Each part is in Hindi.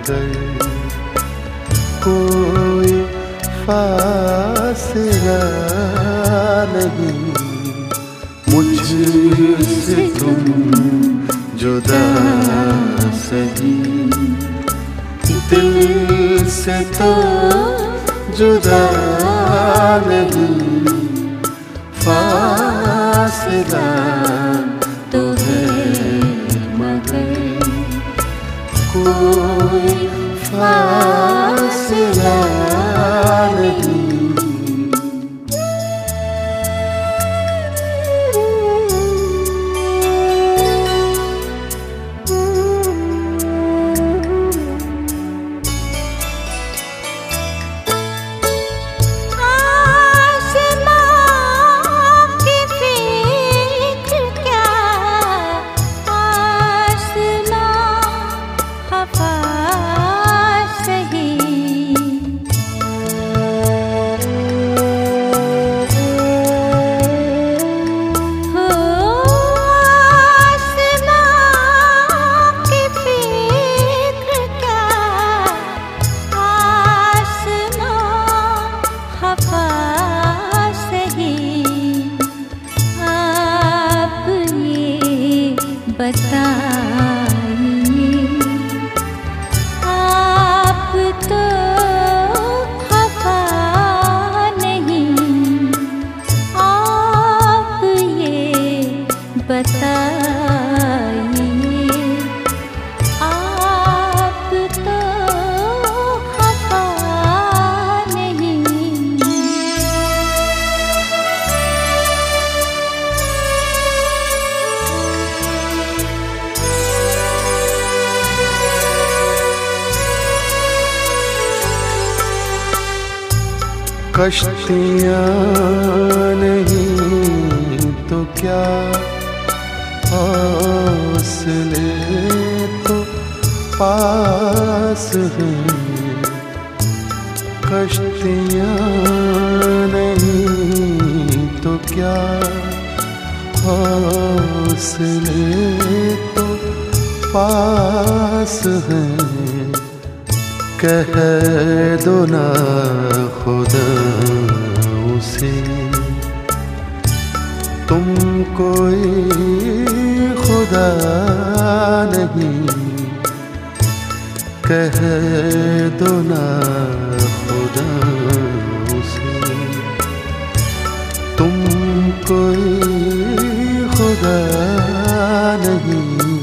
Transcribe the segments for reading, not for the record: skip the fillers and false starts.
मगर कोई फासला नहीं। मुझसे तुम जुदा सही, दिल से तो जुदा नहीं। फासला तो है मगर कोई फासला नहीं। बताइए आप तो खफा नहीं, आप ये बताइए आप तो खफा नहीं। कश्तियाँ नहीं तो क्या हौसले तो पास हैं। कश्तियाँ नहीं तो क्या हौसले तो पास हैं। कह दो ना खुदा उसे तुम कोई खुदा नहीं। कह दो ना खुदा उसे तुम कोई खुदा नहीं।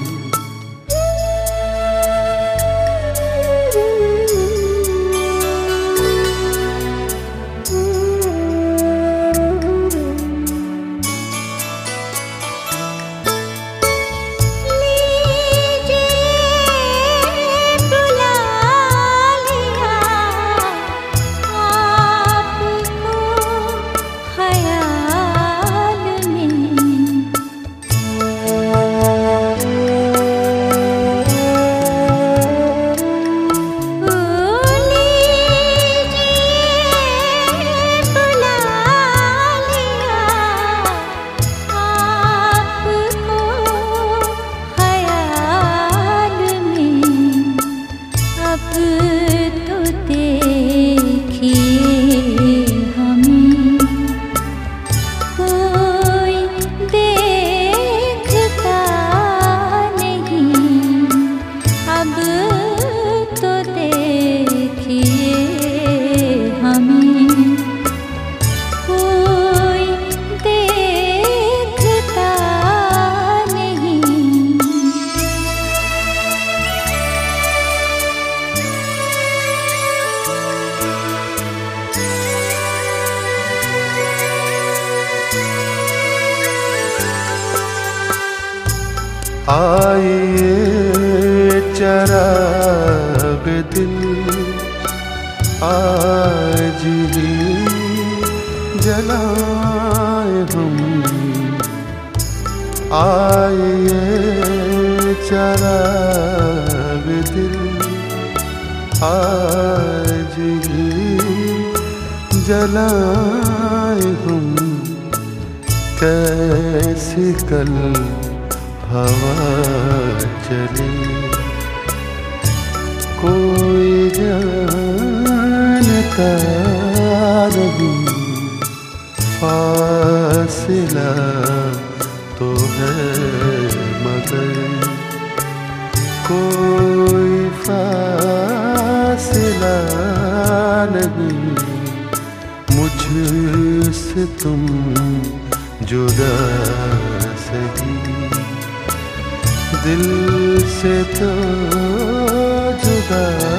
आइए चराग दिल आज ही जलाए हम। आइए चराग दिल आज ही जलाए हम। कैसी कल हवा चले को जानता नहीं, फासिला तो है मगर कोई फासिला नहीं, मुझसे तुम जुदा सही, दिल से तो जुदा